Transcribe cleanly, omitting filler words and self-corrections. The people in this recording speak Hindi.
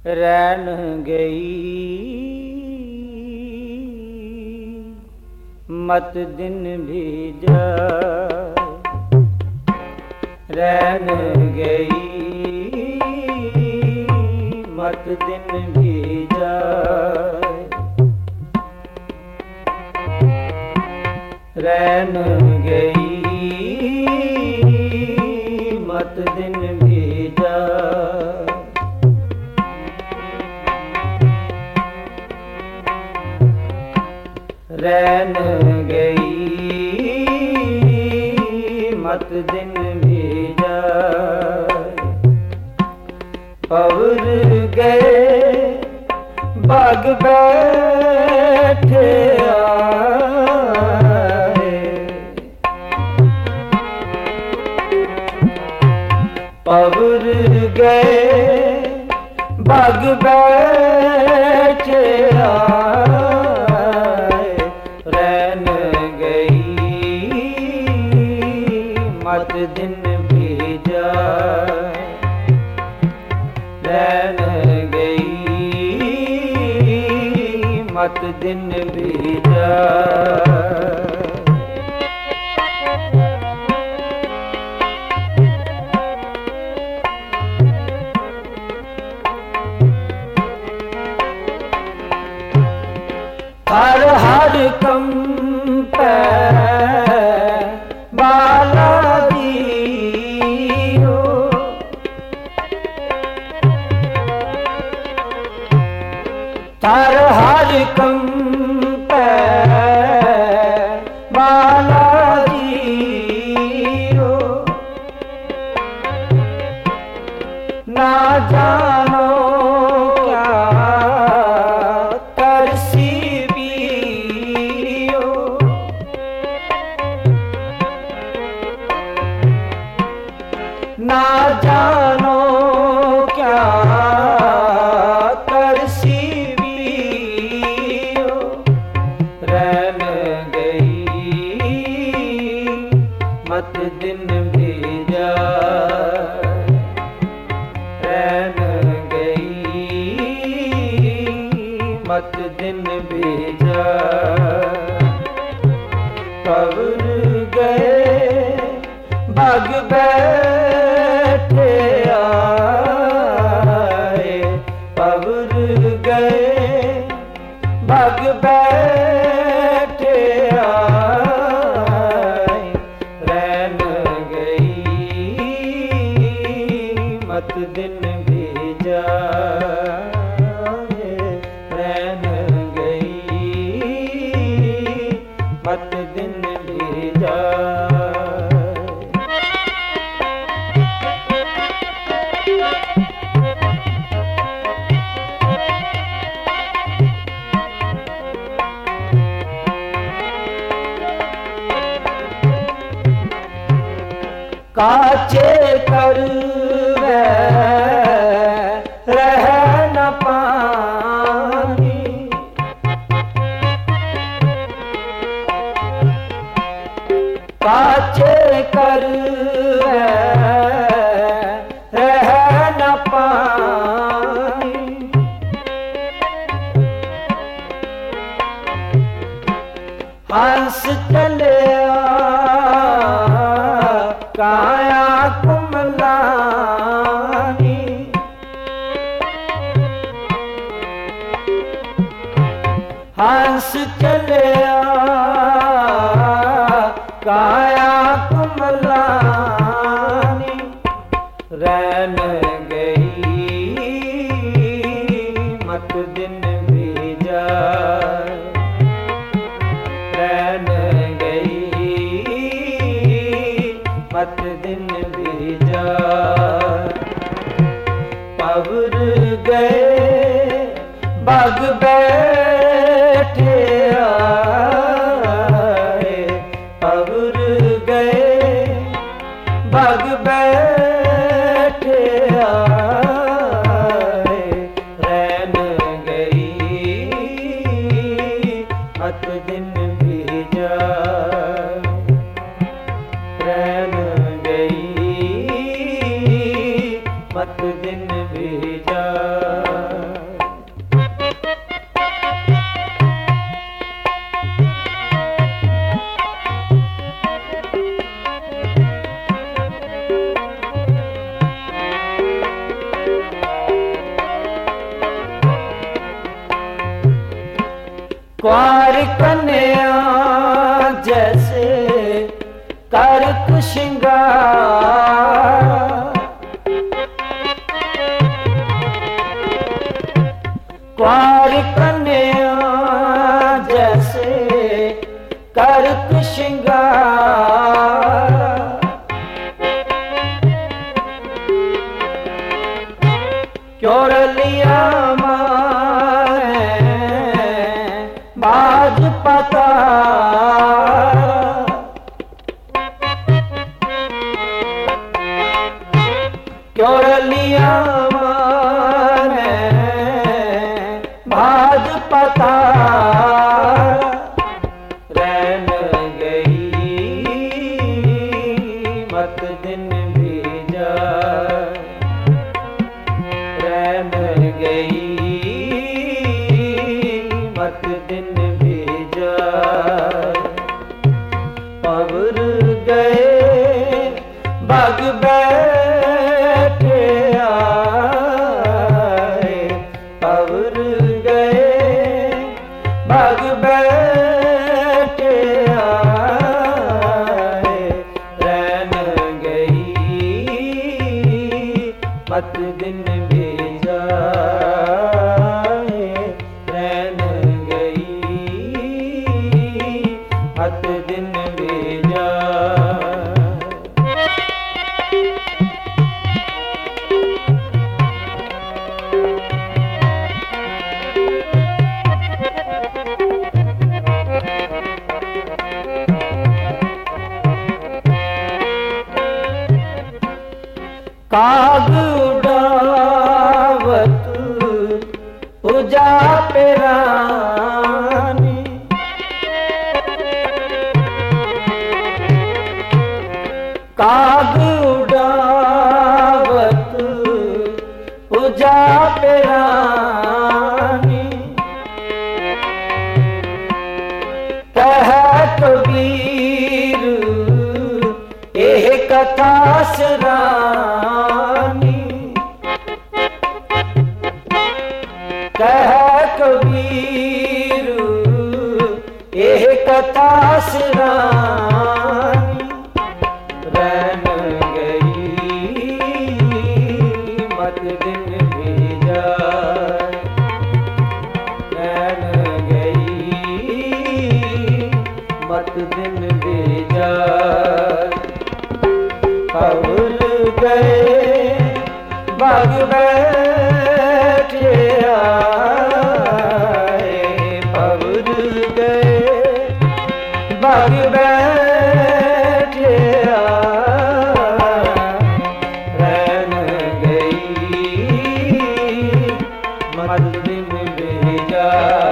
रैन गई मत दिन भी जाए, रैन गई मत दिन भी जाए, रैन गई मत दिन भी जाए। रैन गई मत दिन भी जाए, पवर गए बाग बैठे आए, पवर गए बाग बैठे आए, रैन गई मत दिन भी जाए, रैन गई मत दिन भी जाए। हर हर कंप बाला दियो, हर हर कंप बाला दियो, ना जानो ना जानो क्या तरसी पियो, रैन गई मत दिन भी जाए, रैन गई मत दिन भी जाए, पवर गए बाग बैठे आए, पवर गए बाग बैठे आए, रैन गई मत दिन भी जाए, रैन गई मत दिन भी जाए। काचे कर रह न पानी, काचे कर रह न पानी, हंस चले काया कुमलानी, हंस चले काया कुमलानी, रैन गई मत दिन भी जाए, रैन गई मत दिन भी जाए, पवर गए बाग बैठे आए, पवर गए बाग बैठे आए, रैन गई मत दिन भी जाए, रैन गई मत दिन भी जाए। क्वार कन्या जैसे करक श्रृंगार, क्वार कन्या जैसे करक श्रृंगार, क्यों लिया बाज पता, क्यों लिया माने बाज पता, रैन गई मत दिन भेजा, रैन गई मत दिन भेजा, पवर गए बग बैठे आए, पवर गए बग बैठे आए, रैन गई मत दिन भेजा, रैन मत दिन भेजा। काग उड़ावत पूजा पेरानी, काग उड़ावत पूजा पेरानी, कह कबीर एह कथा सरानी, कह कबीर एह कथा सरानी, रैन गई मत दिन भेजा, रैन गई मत दिन भेजा, पवर गए बग बैठे आए, पवर गए बग बैठे आए, रैन गई मत दिन भेजा।